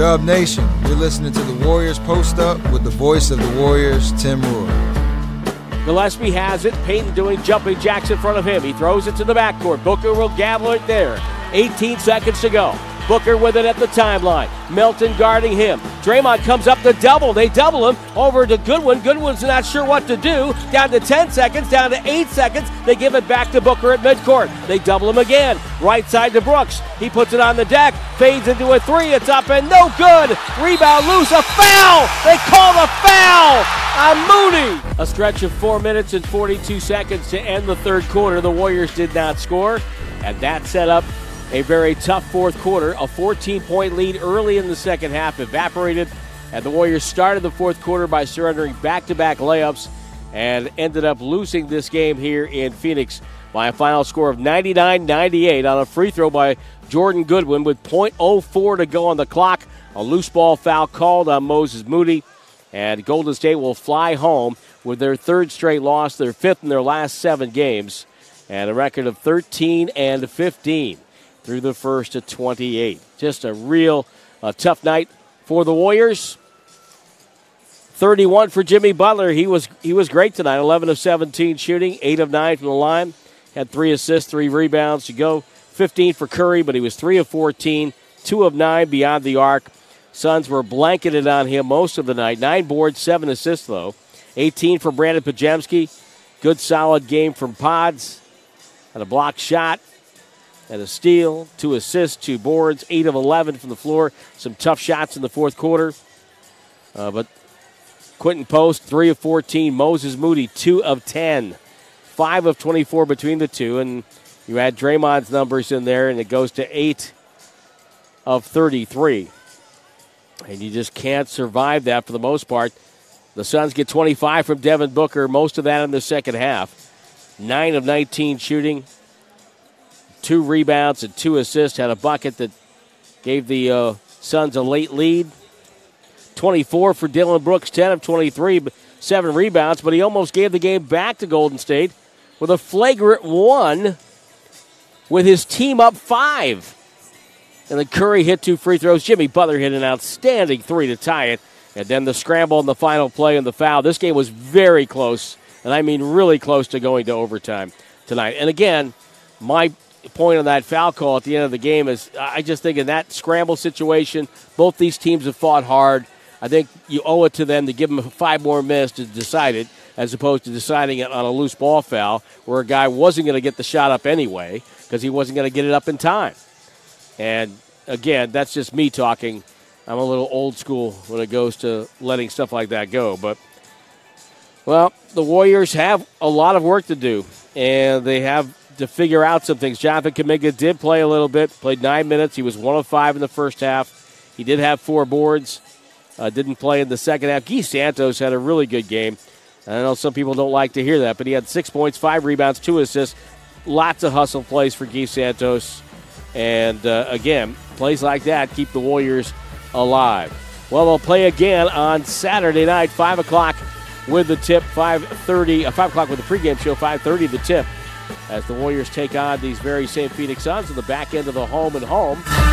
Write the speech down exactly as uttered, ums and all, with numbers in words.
Dub Nation, you're listening to the Warriors Post Up with the voice of the Warriors, Tim Roy. Gillespie has it. Payton doing jumping jacks in front of him. He throws it to the backcourt. Booker will gavel it there. eighteen seconds to go. Booker with it at the timeline. Melton guarding him. Draymond comes up to double. They double him over to Goodwin. Goodwin's not sure what to do. Down to ten seconds, down to eight seconds. They give it back to Booker at midcourt. They double him again. Right side to Brooks. He puts it on the deck. Fades into a three. It's up and no good. Rebound loose. A foul. They call the foul on Moody. A stretch of four minutes and forty-two seconds to end the third quarter. The Warriors did not score, and that set up a very tough fourth quarter. A fourteen-point lead early in the second half evaporated, and the Warriors started the fourth quarter by surrendering back-to-back layups and ended up losing this game here in Phoenix by a final score of ninety-nine ninety-eight on a free throw by Jordan Goodwin with point oh four to go on the clock. A loose ball foul called on Moses Moody, and Golden State will fly home with their third straight loss, their fifth in their last seven games, and a record of thirteen and fifteen. Through the first to twenty-eight. Just a real uh, tough night for the Warriors. thirty-one for Jimmy Butler. He was he was great tonight. eleven of seventeen shooting, eight of nine from the line. Had three assists, three rebounds to go. fifteen for Curry, but he was three of fourteen, two of nine beyond the arc. Suns were blanketed on him most of the night. Nine boards, seven assists, though. eighteen for Brandon Pajemski. Good, solid game from Pods. Had a blocked shot. And a steal, two assists, two boards, eight of eleven from the floor. Some tough shots in the fourth quarter. Uh, but Quentin Post, three of fourteen. Moses Moody, two of ten. five of twenty-four between the two. And you add Draymond's numbers in there, and it goes to eight of thirty-three. And you just can't survive that for the most part. The Suns get twenty-five from Devin Booker, most of that in the second half. nine of nineteen shooting. Two rebounds and two assists. Had a bucket that gave the uh, Suns a late lead. twenty-four for Dillon Brooks, ten of twenty-three, seven rebounds, but he almost gave the game back to Golden State with a flagrant one with his team up five. And then Curry hit two free throws. Jimmy Butler hit an outstanding three to tie it. And then the scramble in the final play and the foul. This game was very close, and I mean really close to going to overtime tonight. And again, my point on that foul call at the end of the game is I just think in that scramble situation, both these teams have fought hard. I think you owe it to them to give them five more minutes to decide it as opposed to deciding it on a loose ball foul where a guy wasn't going to get the shot up anyway because he wasn't going to get it up in time. And, again, that's just me talking. I'm a little old school when it goes to letting stuff like that go. But, well, the Warriors have a lot of work to do, and they have to figure out some things. Jonathan Kuminga did play a little bit, played nine minutes. He was one of five in the first half. He did have four boards, uh, didn't play in the second half. Guy Santos had a really good game. I know some people don't like to hear that, but he had six points, five rebounds, two assists. Lots of hustle plays for Guy Santos. And, uh, again, plays like that keep the Warriors alive. Well, they'll play again on Saturday night, five o'clock with the tip, five thirty, uh, five o'clock with the pregame show, five thirty the tip, as the Warriors take on these very same Phoenix Suns in the back end of the home and home.